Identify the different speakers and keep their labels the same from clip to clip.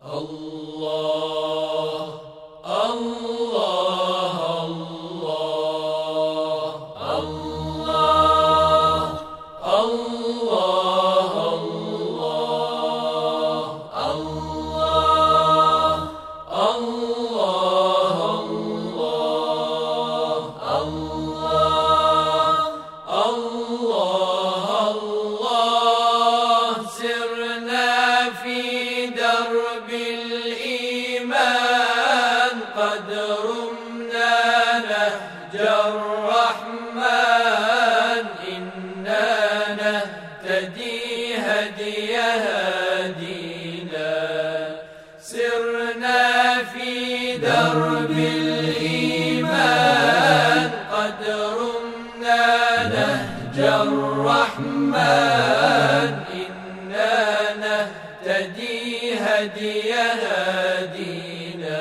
Speaker 1: الله الله الله الله الله الله الله الله سرنا في درب الإيمان قد رمنا نهج الرحمن إنا نهتدي هدي هادينا سرنا في درب الإيمان قد رمنا نهج الرحمن إنا نهتدي هدي هادينا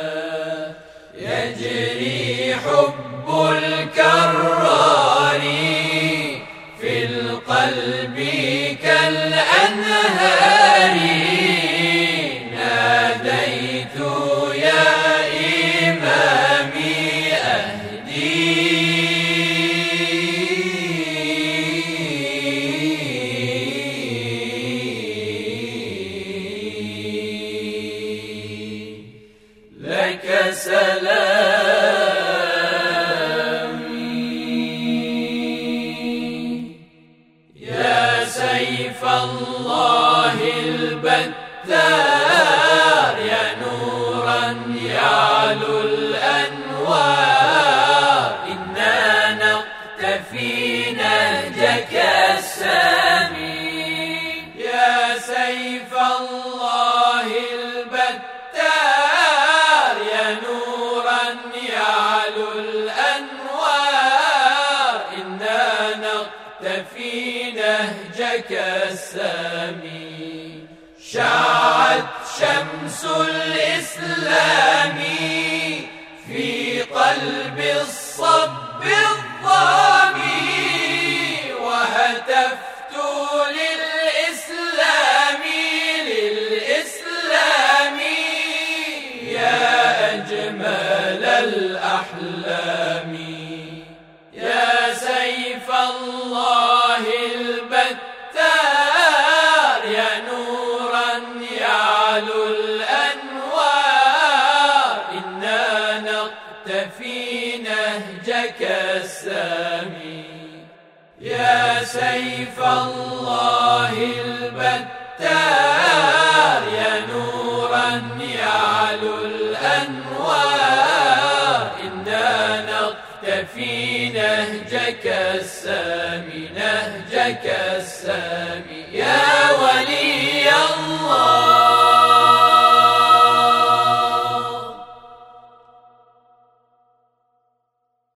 Speaker 1: يجري حب الكرار في القلب كالأنهار ناديت يا إمامي لك سلامي يا سيف الله البتار يا نورا يعلو الأنوار إنا نقتفي نهجك السامي يا سيف الله البتار يا نورا يعلو الأنوار إنا نقتفي نهجك السامي شعت شمس الإسلام في قلب الصب الظامي وهتفت للإسلام يا أجمل الأحلام يا سيف الله البتار يا نورا يعلو الأنوار إنا نقتفي نهجك السامي يا سيف الله البتار يا نورا يعلو الأنوار إنا نقتفي نهجك السامي يا